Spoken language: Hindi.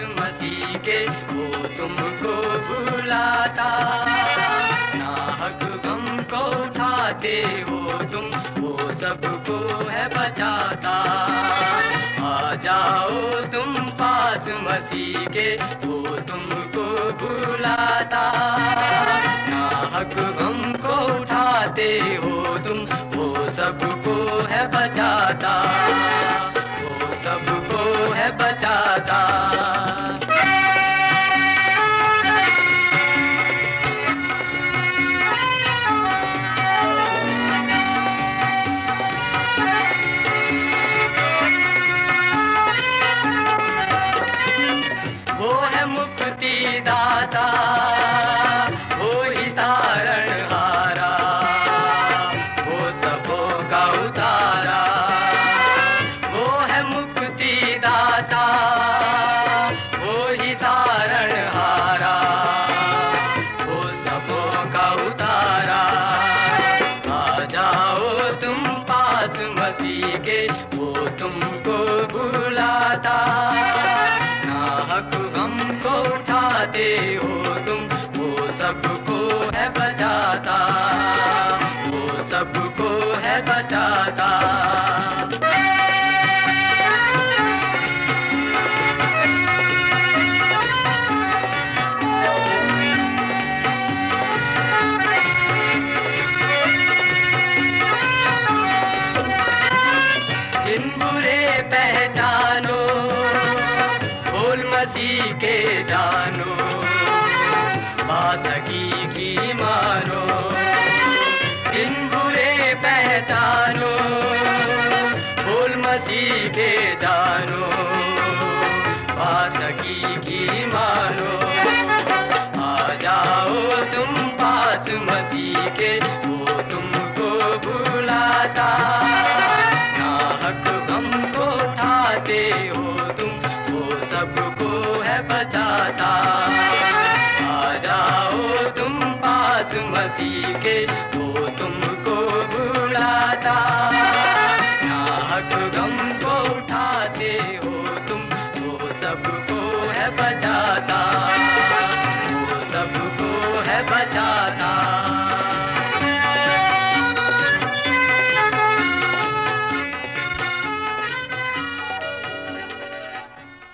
मसीह के वो तुमको बुलाता। नाहक गम को उठाते हो तुम, वो सबको है बचाता। आ जाओ तुम पास मसीह के, वो तुमको बुलाता। नाहक गम को उठाते हो तुम, वो सबको है बचाता। वो सबको है बचाता। वो है मुक्ति दाता, वो ही तारणहारा, वो सबों का उतारा। वो है मुक्ति दाता, वो ही तारणहारा, वो सबों का उतारा। आ जाओ तुम पास मसीह के, वो तुमको बुलाता। नाहक गम को उठाते हो तुम, वो सबको है बचाता। वो सबको है बचाता। इन बुरे पहचानो, बोल मसीह के जानो, बात की मानो। इन बुरे पहचानो, बोल मसीह के जानो, बात की मानो। आ जाओ तुम पास मसीह के, वो तुमको बुलाता। नाहक गम को उठाते हो तुम, वो सबको है बचाता। आ जाओ तुम पास मसीह के, वो तुमको बुलाता। नाहक गम को उठाते हो तुम, वो सबको है बचाता।